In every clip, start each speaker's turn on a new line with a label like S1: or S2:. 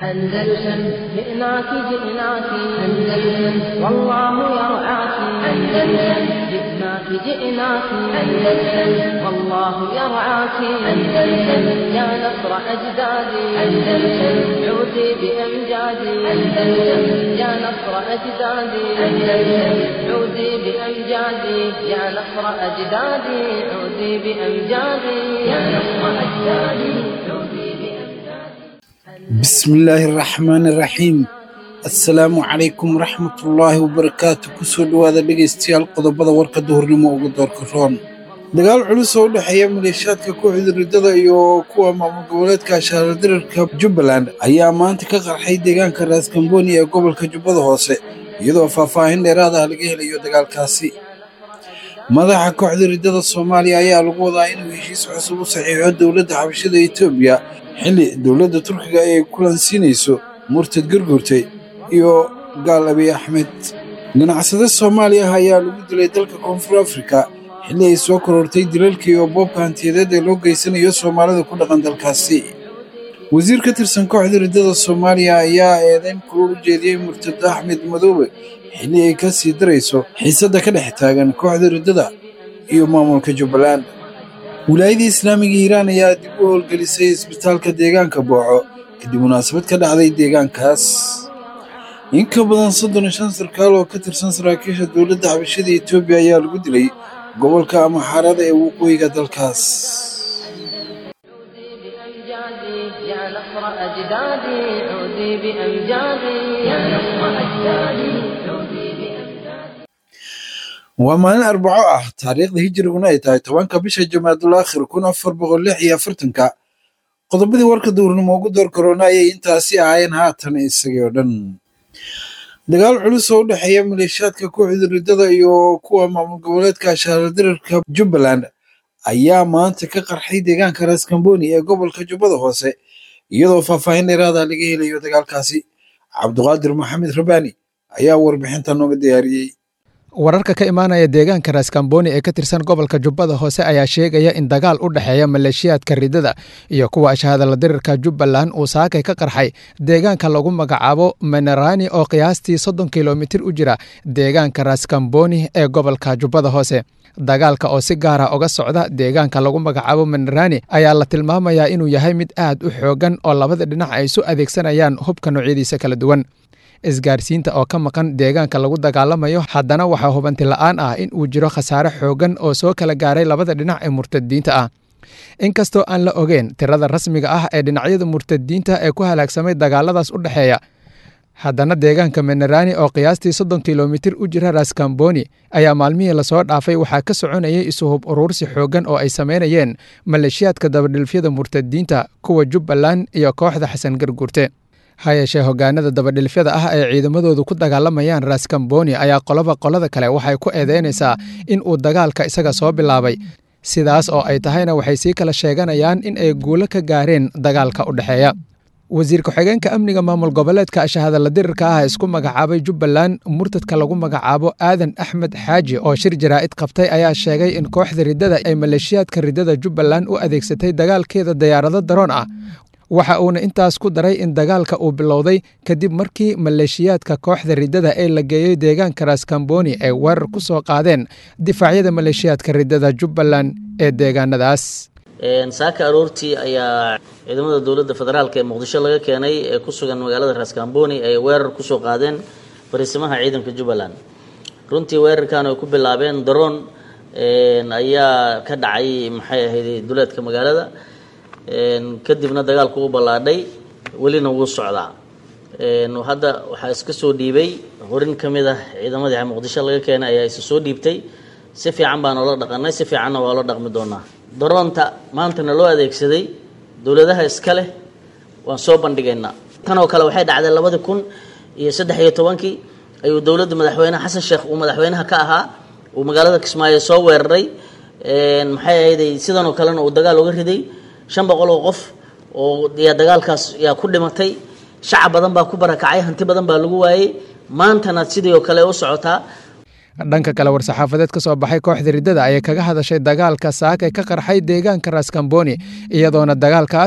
S1: أندلسن جئناك جئناك أندلسن والله يرعاك أندلسن جئناك جئناك أندلسن والله يرعاك أندلسن يا نصر أجدادي أندلسن عودي بأمجادي أندلسن يا نصر أجدادي أندلسن عودي بأمجادي يا نصر أجدادي عودي بأمجادي يا نصر أجدادي عودي
S2: بسم الله الرحمن الرحيم السلام عليكم ورحمة الله وبركاته كسود هذا dhageystayaal qodobada warka duhurnimo ugu doorka roon dagaal culus oo u dhaxeeya maleeshiyaadka kooxda ridada iyo kuwa maamul goboleedka shaardirka Jubbaland ayaa maanta ka qarxay deegaanka Ras Kamboni ee gobolka Jubbada Hoose iyadoo faahfaahin dheeraad ah laga helayo dagaalkaasi madaxa kooxda ridada Soomaaliya ayaa lagu wadaa inuu heshiis cusub u saxiixo dawladda xabashada Itoobiya xilli dawladda Turkiga ay kulansiinayso murtad gargurtay iyo gaal Abiy Ahmed ganacsade Soomaaliya ayaa lagu dilay dalka Koonfur Afrika xilli ay soo korortay dilalkii iyo boobka hantiyadeed ee loo geysanayo Soomaalida ku dhaqan dalkaasi wasiir ka tirsan kooxda ridada Soomaaliya ayaa eedayn kulul u jeediyay murtad Ahmed Madoobe xilli ay ka sii darayso xiisada ka dhex taagan kooxda ridada iyo maamulka Jubbaland wilaayada Islaamiga Hiiraan ayaa dib u howlgelisay isbitaalka deegaanka Booco kadib munaasabad ka dhacday deegaankaas in ka badan 35 sarkaal oo ka tirsan saraakiisha dawladda xabashada Itoobiya ayaa lagu dilay gobolka Amhara ee waqooyiga dalkaas
S1: يا نصر أجدادي عودي بأمجادي يا نصر أجدادي عودي بأمجادي
S2: ومن 4 taariikhda hijriguna ay tahay 10ka bisha Jamaadul Aakhir 1446 qodobadii warka duurnimo ugu door corona ay intaasi ahaayeen haatan isagoo dhan dagaal culus oo u dhaxeeya maleeshiyaadka kooxda ridada iyo kuwa maamul goboleedka shaardirka Jubbaland ayaa maanta ka qarxay deegaanka Ras Kamboni ee gobolka Jubbada Hoose iyadoo faahfaahin dheeraad ah laga helayo dagaalkaasi Cabduqaadir Maxamed Rabani ayaa warbixinta nooga diyaariyay
S3: wararka ka imaanaya deegaanka Ras Kamboni ee ka tirsan gobolka Jubbada Hoose ayaa sheegaya in dagaal u dhaxeeya maleeshiyaadka ridada iyo kuwa ashahada dirirka Jubbaland uu saakay ka qarxay deegaanka lagu magacaabo Menarani oo qiyaastii 30 kiiloomitir u jira deegaanka Ras Kamboni ee gobolka Jubbada Hoose dagaalka oo si gaar ah uga socda deegaanka lagu magacaabo Menarani ayaa la tilmaamayaa inuu yahay mid aad u xoogan oo labada dhinac ay isu adeegsanayaan hubka noocyadiisa kala duwan isgaarsiinta oo ka maqan deegaanka lagu dagaalamayo haddana waxaa hubanti la'aan ah in uu jiro khasaare xoogan oo soo kala gaaray labada dhinac ee murtadiinta ah inkastoo aan la ogeyn tirada rasmiga ah ee dhinacyada murtadiinta ee ku halaagsamay dagaaladaas u dhaxeeya haddana deegaanka Menarani oo qiyaastii 30 kiiloomitir u jira Ras Kamboni ayaa maalmihii lasoo dhaafay waxaa ka soconayay isuhub urursi xoogan oo ay sameynayeen maleeshiyaadka dabadhilfyada murtadiinta kuwa Jubbaland iyo kooxda Xasan Gargurte hayeeshee hogaanada dabadhilfyada ah ee ciidamadoodu ku dagaalamayaan Ras Kamboni ayaa qolada kale waxay ku eedeynaysaa in uu dagaalka isaga soo bilaabay sidaas oo ay tahayna waxay sii kala sheeganayaan in ay guulo ka gaareen dagaalka u dhaxeeya wasiir ku-xigeenka amniga maamul goboleedka ashahada dirirka ah isku magacaabay Jubbaland murtadka lagu magacaabo Aadan Axmed Xaaji oo shir jaraa'id qabtay ayaa sheegay in kooxda ridada ay maleeshiyaadka ridada Jubbaland u adeegsatay dagaalkeeda diyaarado daroon ah waxa uuna intaas ku daray in dagaalka uu bilowday kadib markii maleeshiyaadka kooxda ridada ee la geeyay deegaanka Ras Kamboni ay weerar ku soo qaadeen difaacyada maleeshiyaadka ridada Jubbaland ee deegaanadaas
S4: saaka aroortii ayaa ciidamada dawladda federaalka ee Muqdisho laga keenay ee ku sugan magaalada Ras Kamboni ay weerar ku soo qaadeen fariisimaha ciidanka Jubbaland runtii weerarkan ay ku bilaabeen drone ayaa ka dhacay maxay ahayd duleedka magaalada kadibna dagaalku u balaadhay welina wuu socdaa hadda waxaa iska soo dhiibay horin ka mid ah ciidamadii Muqdisho laga keenay ayaa isu soo dhiibtay si fiican baan loo dhaqanay si fiicanna waa loo dhaqmi doonaa daroonta maantana loo adeegsaday dawladaha iska leh waan soo bandhigaynaa tan oo kale waxay dhacday 2013 ayuu dawladda madaxweynaha Xasan Sheekh uu madaxweynaha ka ahaa uu magaalada Kismaayo soo weeraray maxay ahayd sidan oo kalena uu dagaal uga riday 500 oo qof oo dagaalkaas yaa ku dhimatay shacab badan baa ku barakacay hanti badan baa lagu waayay maantana sidoo kale u socotaa
S3: dhanka kale war-saxaafadeed ka soo baxay kooxda ridada ayay kaga hadashay dagaalka saakay ka qarxay deegaanka Ras Kamboni iyadoona dagaalkaas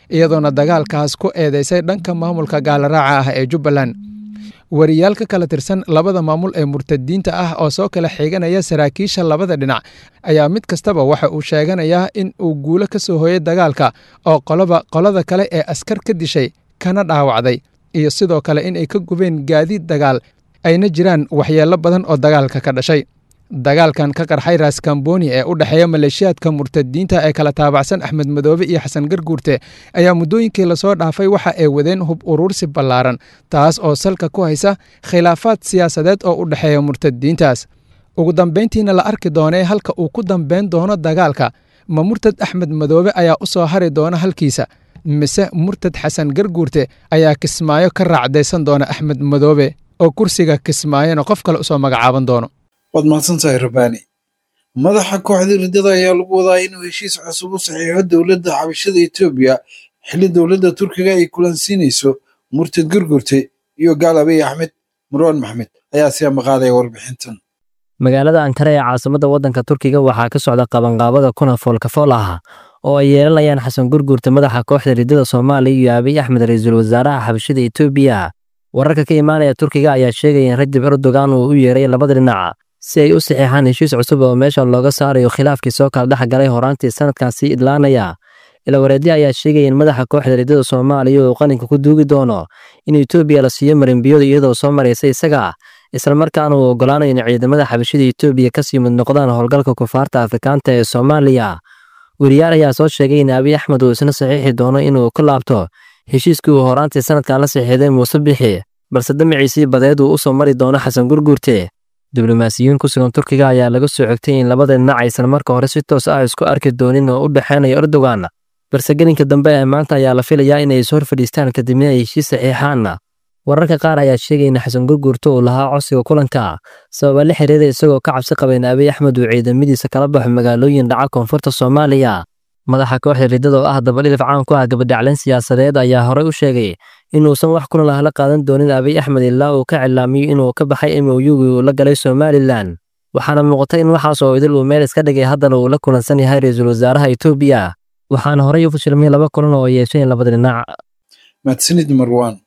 S3: iyadoona dagaalkaas ku eedeysay dhanka maamulka gaalaraaca ah ee jubbaland wariyaal ka kala tirsan labada maamul ee murtadiinta ah oo soo kala xiiganaya saraakiisha labada dhinac ayaa mid kastaba waxa uu sheeganayaa in uu guulo ka soo hooyay dagaalka oo qolada kale ee askar ka dishay kana dhaawacday iyo sidoo kale inay ka gubeen gaadiid dagaal ayna jiraan waxyeello badan oo dagaalka ka dhashay dagaalkan ka qarxay raaskambooni ee u dhexeeya maleeshiyaadka murtadiinta ee kala taabacsan axmed madoobe iyo xasan garguurte ayaa muddooyinkii lasoo dhaafay waxa ay wadeen hub uruursi ballaaran taas oo salka ku haysa khilaafaad siyaasadeed oo u dhexeeya murtadiintaas ugu dambayntiina la arki doonee halka uu ku dambayn doono dagaalka ma murtad axmed madoobe ayaa u soo hari doona halkiisa mise murtad xasan garguurte ayaa kismaayo ka raacdaysan doona axmed madoobe oo kursiga kismaayona qof kale usoo magacaaban doono
S2: waad mahadsantahay rabbaani madaxa kooxda riddada ayaa lagu wadaa inuu heshiis cusub u saxiixo dowladda xabashada etoobiya xilli dowladda turkiga ay kulansiinayso murtad gurgurte iyo gaal abiy axmed marwaan maxmed ayaa sii amaqaadaya warbixintan
S5: magaalada ankara ee caasimadda waddanka turkiga waxaa ka socda qabanqaabada kuna foolkafool ah oo ay yeelanayaan xasan gurgurte madaxa kooxda riddada soomaaliya iyo abiy axmed ra-iisul wasaaraha xabashada etoobiya wararka ka imaanaya turkiga ayaa sheegaya in Rajab Erdogan uu u yeeray labada dhinac si ay u saxiixaan heshiis cusub oo meesha looga saarayo khilaafkii soo kala dhex galay horaantii sanadkaasi idlaanaya ila wareedii ayaa sheegay in madaxa kooxda riddada Soomaaliya uu qaninka ku duugi doono in Itoobiya la siiyo marinbiyood iyadoo soo mareysay isaga isla markaana uu ogolaanayo in ciidamada xabashida Itoobiya ka sii mid noqdaan howlgalka kufaarta Afrikaanta ee Soomaaliya wariyaal ayaa soo sheegay in Abiy Axmed uu isna saxiixi doono inuu ku laabto heshiiskii uu horaantii sanadkan la saxiixday Muuse Bixi balse damaciisii badeed uu u soo mari doono Xasan Gurgurte diblomaasiyiin ku sugan Turkiga ayaa laga soo xigtay in labada dhinac aysan marka hore si toos ah isku arki doonin oo u dhaxeynaya Erdogan balse gelinka dambe ee maanta ayaa la filayaa inay soo fadhiistaan kadibna ay heshiis saxiixaan wararka qaar ayaa sheegay in Xasan Gurgurte uu lahaa codsiga kulanka sabab la xiriira isagoo ka cabsi qabay in Abiy Axmed uu ciidamadiisa kala baxo magaalooyin dhaca koonfurta Soomaaliya madaxa kooxda riddada oo ah dabadhilif caan ku ah gabadhaclan siyaasadeed ayaa horey u sheegay inuusan wax kulan la qaadan doonin Abiy Axmed ilaa uu ka cilaamiyo inuu ka baxay MOU-gii uu la galay Somaliland waxaana muuqatay in waxaas oo idil uu meel iska dhigay haddana uu la kulansan yahay ra'iisul wasaaraha Itoobiya waxaana horey u fashilmay laba kulan oo yeesheen labada dhinac
S2: mahadsanid marwaan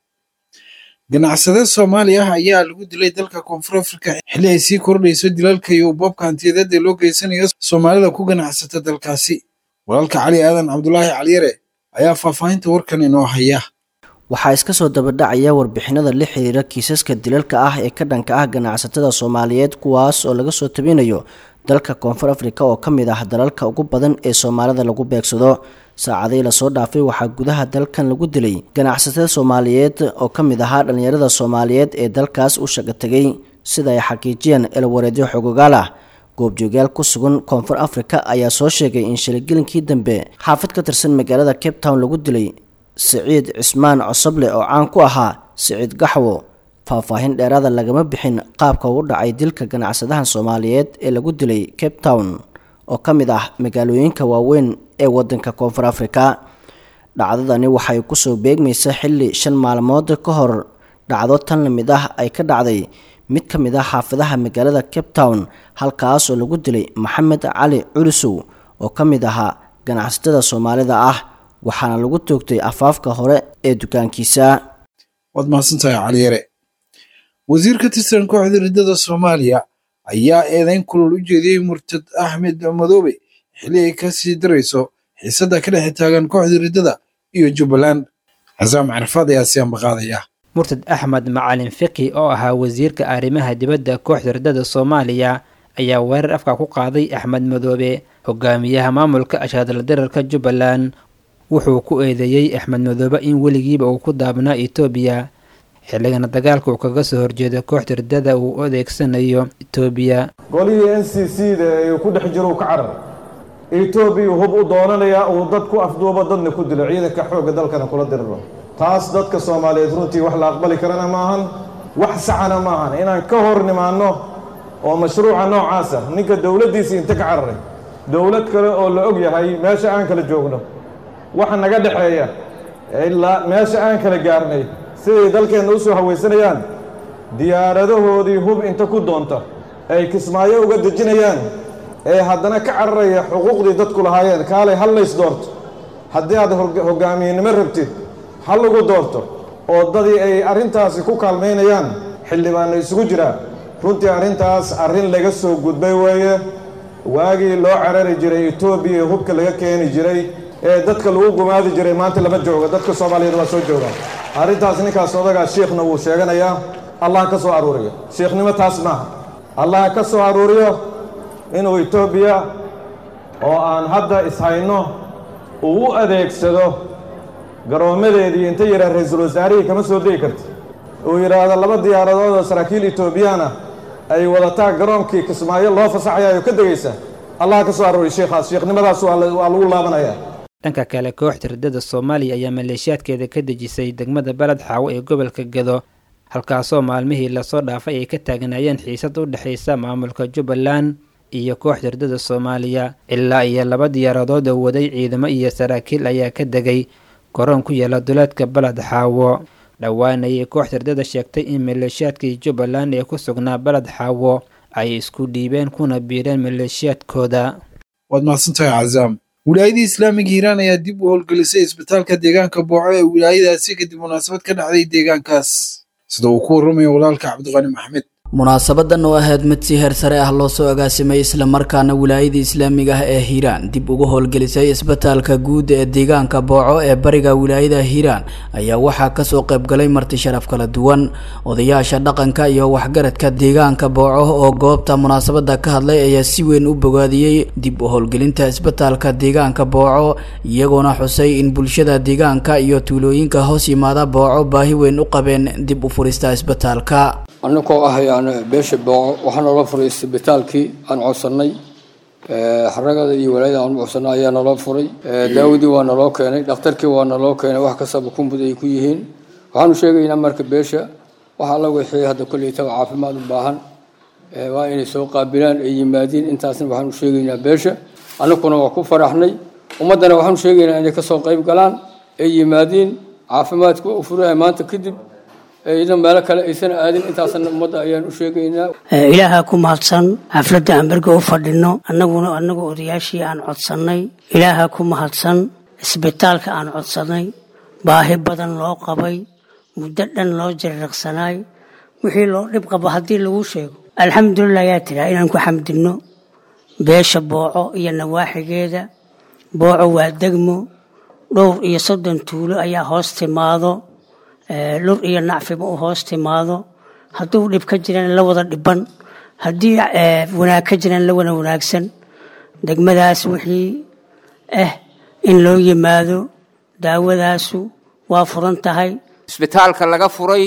S2: ganacsade Soomaali ah ayaa lagu dilay dalka Koonfur Afrika xilli ay sii kordhayso dilalka iyo boobka hantiyadeed ee loo geysanayo Soomaalida ku ganacsata dalkaasi walaalka Cali Aadan Cabdullaahi Caliyare ayaa faahfaahinta warkan inoo haya
S6: waxaa iska soo dabadhacaya warbixinada la xiriira kiisaska dilalka ah ee ka dhanka ah ganacsatada Soomaaliyeed kuwaas oo laga soo tabinayo dalka Koonfur Afrika oo ka mid ah dalalka ugu badan ee Soomaalida lagu beegsado saacadii la soo dhaafay waxaa gudaha dalkan lagu dilay ganacsatada Soomaaliyeed oo ka mid ahaa dhalinyarada Soomaaliyeed ee dalkaas u shaqo tagay sida ay xaqiijiyeen ilwareedyo xogogaal ah goobjoogayaal ku sugan Koonfur Afrika ayaa soo sheegay in shilgilinkii dambe xaafad ka tirsan magaalada Cape Town lagu dilay Saciid Cismaan Cosoble oo caan ku ahaa Saciid Gaxwo faahfaahin dheeraada lagama bixin qaabka uu dhacay dilka ganacsadahan Soomaaliyeed ee lagu dilay Cape Town oo ka mid ah magaalooyinka waaweyn ee wadanka Koonfur Afrika dhacdadani waxay ku soo beegmaysaa xilli 5 maalmood ka hor dhacdo tan la mid ah ay ka dhacday mid ka mid ah xaafadaha magaalada Cape Town halkaas oo lagu dilay Maxamed Cali Culusow oo ka mid ahaa ganacsatada Soomaalida ah waxaana lagu toogtay afaafka hore ee dukaankiisa
S2: wad mahadsantahay Caliyare wasiir ka tirsan kooxda riddada Soomaaliya ayaa eedayn kulul u jeediyay murtad Axmed Madoobe xilli ay ka sii darayso xiisada ka dhex taagan kooxda riddada iyo Jubbaland Xasaam Carfad ayaa sii ambaqaadaya
S7: murtad Axmed Macalin Fiqi oo ahaa wasiirka arrimaha dibadda kooxda riddada Soomaaliya ayaa weerar afka ku qaaday Axmed Madoobe hogaamiyaha maamulka ashhadal dararka Jubbaland wuxuu ku eedeeyay Axmed Madoobe in weligiiba uu ku daabnaa Itoobiya xilligan dagaalka uu kaga soo horjeedo kooxda riddada uu adeegsanayo Itoobiya
S8: golihii NCC-da ee ku dhex jiro ka carar Itoobiya hub u doonanaya uu dad ku afduuba dadna ku dilo ciidanka xoogga dalkana kula dirro taas dadka Soomaaliyeed runtii wax la aqbali karana maahan wax saxana maahan inaan ka hor nimaano oo mashruuca noocaas ah ninka dawladdiisa inta ka cararay dawlad kale oo la og yahay meesha aan kala joogno waxa naga dhaxeeya ilaa meesha aan kala gaarnay siday dalkeena u soo hawaysanayaan diyaaradahoodii hub inta ku doonta ay kismaayo uga dejinayaan ee haddana ka cararaya xuquuqdii dadku lahaayeen kaalay hallays doorto haddii aad hogaamiyenimo rabtid ha lagu doorto oo dadii ay arrintaasi ku kaalmaynayaan xildhibaanna isugu jiraan runtii arrintaas arrin laga soo gudbay weeye waagii loo carari jiray Itoobiya ee hubka laga keeni jiray ee dadka lagu gumaadi jiray maanta lama joogo dadka Soomaaliyeed waa soo joogaan arrintaas ninkaas odaga sheekhna wuu sheeganayaa Allah ka soo aruuriyo sheekhnimo taas ma Allah ka soo aruuriyo inuu Itoobiya oo aan hadda ishayno uu u adeegsado garoomadeedii inta yara ra'iisul wasaarihi kama soo deey karto oo yiraahdo laba diyaaradood oo saraakiil Itoobiyana ay wadataa garoonkii Kismaayo loo fasaxayo ka dagaysa Allah ka soo aruuriyo sheekhaas sheekhnimadaas waa lagu laabanaya
S7: dhanka kale kooxda ridada Soomaaliya ayaa maleeshiyaadkeeda ka dejisay degmada Balad Xaawo ee gobolka Gedo halkaasoo maalmihii la soo dhaafay ay ka taaganayeen xiisad u dhaxaysa maamulka Jubbaland iyo kooxda ridada Soomaaliya ilaa iyo laba diyaaradood oo waday ciidamo iyo saraakiil ayaa ka degay garoon ku yaala duleedka Balad Xaawo dhawaan ayay kooxda ridada sheegtay in maleeshiyaadkii Jubbaland ee ku sugnaa Balad Xaawo ay isku dhiibeen kuna biireen maleeshiyaadkooda
S2: waad mahadsantahay Cazaam wilaayada Islaamiga Hiiraan ayaa dib u howlgelisay isbitaalka deegaanka Booco ee wilaayadaasi kadib munaasabad ka dhacday deegaankaas sida uu ku waramayo walaalka Cabdiqani Maxmed
S9: munaasabadan oo ahayd mid si heer sare ah loo soo agaasimay isla markaana wilaayada Islaamiga ah ee Hiiraan dib ugu howlgelisay isbitaalka guud ee deegaanka Booco ee bariga wilaayada Hiiraan ayaa waxaa ka soo qayb galay marti sharaf kala duwan odayaasha dhaqanka iyo waxgaradka deegaanka Booco oo goobta munaasabada ka hadlay ayaa si weyn u bogaadiyay dib u howlgelinta isbitaalka deegaanka Booco iyagoona xusay in bulshada deegaanka iyo tuulooyinka hoos yimaada Booco baahi weyn u qabeen dib u furista isbitaalka
S10: anakoo ah beesha Booco waxaan la furay isbitaalkii aan codsanay xaragada iyo walaayada aan codsanay ayaa nala furay daawadi waa naloo keenay dhakhtarkii waa naloo keenay wax kasta ku mud ay ku yihiin waxaan sheegaynaa marka beesha waxa la wixii hadda kulli taa caafimaad u baahan waa inay soo qaabilaan ay yimaadeen intaasna waxaan sheegaynaa beesha anakuna waa ku faraxnay ummadana waxaan sheegaynaa inay ka soo qayb galaan ay yimaadeen caafimaadku u furay maanta kadib idan meel kale aysan aadin intaasna ummadda ayaan u sheegaynaa
S11: ilaaha ku mahadsan xafladda aan barga u fadhino annagu odayaashii aan codsanay ilaaha ku mahadsan isbitaalka aan codsanay baahi badan loo qabay muddo dhan loo jarraqsanay wixii loo dhib qabo haddii lagu sheego alxamdulilah yaa tiraa inaan ku xamdino beesha Booco iyo nawaaxigeeda Booco waa degmo dhowr iyo 30 tuulo ayaa hoos timaado lur iyo nacfiba u hoos timaado hadduu dhib ka jiraan la wada dhiban haddii wanaag ka jiraan la wada wanaagsan degmadaas wixii in loo yimaado daawadaasu waa furan tahay
S12: isbitaalka laga furay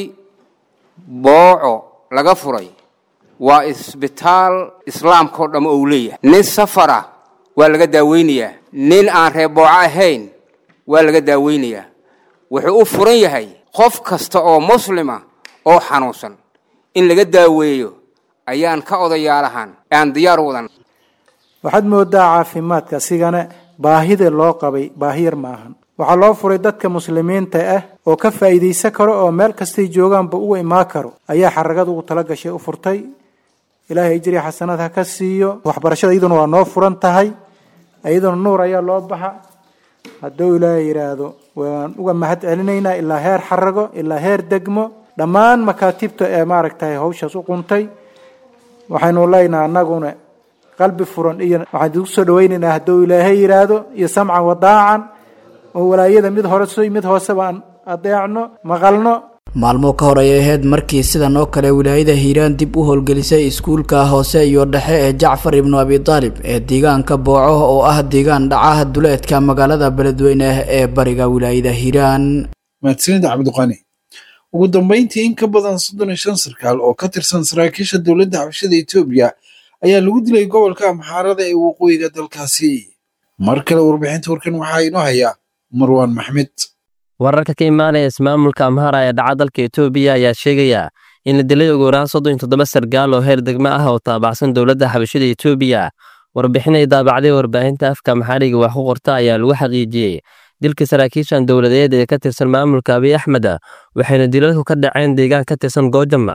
S12: Booco laga furay waa isbitaal islaamka oo dham uu leeyahay nin safara waa laga daaweynayaa nin aan reer Booco ahayn waa laga daaweynayaa wuxuu u furan yahay qof kasta oo muslima oo xanuunsan in laga daaweeyo ayaan ka odayaalahan aan diyaar u wadan
S13: waxaad moodaa caafimaadka sigana baahida loo qabay baahir maahan waxa loo furay dadka muslimiinta ah oo ka faa'iideysan karo oo meel kasta joogaanba ugu imaan karo ayaa xaragadu ugu tala gashay u furtay ilaahay ajri xasanada ka siiyo waxbarashada iyaduna waa noo furan tahay iyaduna nuur ayaa loo baxa hadduu ilaahay yiraahdo waan uga mahad celinaynaa ilaa heer xarago ilaa heer degmo dhammaan makaatibta ee maaragtay hawshaas u quntay waxaynu leenahay annaguna qalbi furan iyo waxaan ugu soo dhaweynaynaa hadduu ilaahay yiraahdo iyo samcan wadaacan oo walaayada mid hore soo mid hoose baan adeecno maqalno
S9: maalmo ka hor ay ahayd markii sidan oo kale wilaayada Hiiraan dib u howlgelisay iskuulka hoose iyo dhexe ee Jacfar ibn Abi Talib ee deegaanka Booco oo ah deegaan dhaca duleedka magaalada Beledweyne ee bariga wilaayada Hiiraan
S2: mahadsanid Cabdiqani ugu dambeyntii in ka badan 35 sarkaal oo ka tirsan saraakiisha dawladda xabashada Itoobiya ayaa lagu dilay gobolka Amxaarada ee waqooyiga dalkaasi mar kale warbixinta warkan waxa inoo haya Marwan Maxmed
S5: wararka ka imaanaya ismaamulka Amhara ee dhaca dalka Itoobiya ayaa sheegaya in la dilay ugu yaraan 37 sargaal oo heer degmo ah oo taabacsan dawladda xabashada Itoobiya warbixinay daabacday warbaahinta afka Amhariga wax ku qorta ayaa lagu xaqiijiyay dilka saraakiishan dawladeed ee ka tirsan maamulka Abiy Ahmed waxayna dilalku ka dhaceen deegaan ka tirsan Goojama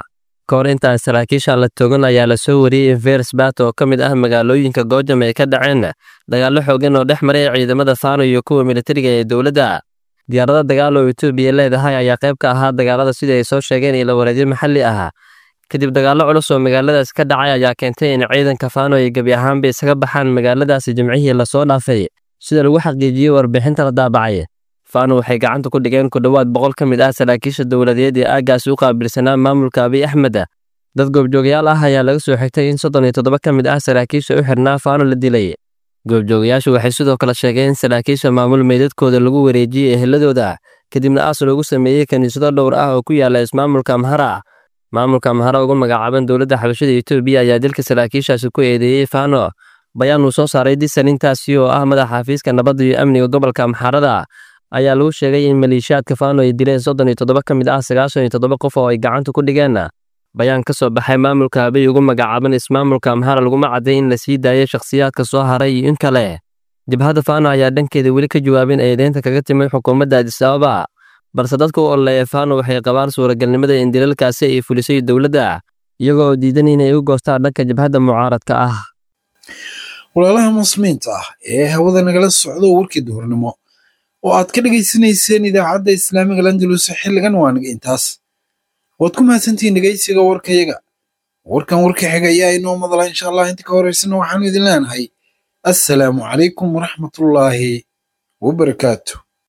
S5: ka hor intaan saraakiisha la togan ayaa la soo wariyey in Versbat oo ka mid ah magaalooyinka Goojam ay ka dhaceen dagaallo xooggan oo dhex maray ciidamada Fano iyo kuwa militariga ee dowladda. Diyaarado dagaal oo Itoobiya leedahay ayaa qayb ka ahaa dagaalada sida ay soo sheegeen ilo wareedyo maxalli ah. Kadib dagaallo culus oo magaaladaas ka dhacay ayaa keentay in ciidanka Fano ay gabi ahaanba isaga baxaan magaaladaas Jimcihii la soo dhaafay, sida lagu xaqiijiyay warbixinta la daabacay. Fano waxay gacanta ku dhigeen ku dhawaad 100 ka mid ah saraakiisha dowladeed ee aaggaas u qaabilsanaa maamulka Abiy Ahmed. Dad goobjoogayaal ah ayaa laga soo xigtay in 37 ka mid ah saraakiisha u xirnaa Fano la dilay. Goobjoogayaashu waxay sidoo kale sheegeen in saraakiisha maamul meedadkooda lagu wareejiyay eheladooda, kadibna aas loogu sameeyay kaniisado dhowr ah oo ku yaala ismaamulka Amhara. Maamulka Amhara ugu magacaaban dowladda xabashada Itoobiya ayaa dilka saraakiishaasi ku eedeeyay Fano. Bayaan uu soo saaray disanintaasi oo ah madaxa xafiiska nabadda iyo amniga gobolka Amharada ayaa lagu sheegay in maleeshiyaadka Fano ay dileen 37 ka mid ah 97 qof oo ay gacanta ku dhigeen. Bayaan ka soo baxay maamulka Abiy ugu magacaaban ismaamulka Amhara laguma cadday in la sii daayay shakhsiyaadka soo haray iyo in kale. Jabhadda Fano ayaa dhankeeda weli ka jawaabin eedeynta kaga timid xukuumadda Addis Ababa, balse dadka u ololeeya Fano waxay qabaan suuragalnimada in dilalkaasi ay fulisay dowladda, iyagoo diidan inay u goostaan dhanka jabhadda mucaaradka ah.
S2: walaalaha muslimiinta ah ee hawada nagala socdo warkii duhurnimo oo aad ka dhageysanayseen idaacadda Islaamiga Landalus xilligan waa naga intaas. waad ku mahadsantihiin dhegeysiga warkayaga. warkan warka xiga ayaa inoo madala insha Allah. inta ka horeysana waxaanu idin leenahay assalaamu calaykum waraxmatullaahi wabarakaatuh.